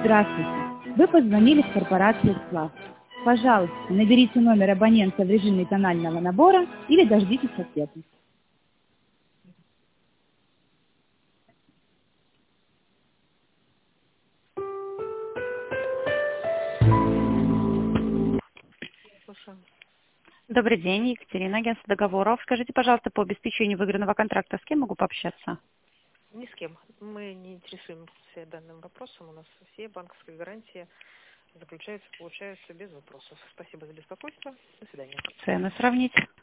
Здравствуйте. Вы позвонили в корпорацию «Сплав». Пожалуйста, наберите номер абонента в режиме тонального набора или дождитесь ответа. Слушаю. Добрый день, Екатерина, агентство договоров. Скажите, пожалуйста, по обеспечению выигранного контракта с кем могу пообщаться? Ни с кем. Мы не интересуемся данным вопросом. У нас все банковские гарантии заключаются, получаются без вопросов. Спасибо за беспокойство. До свидания. Цены сравнить.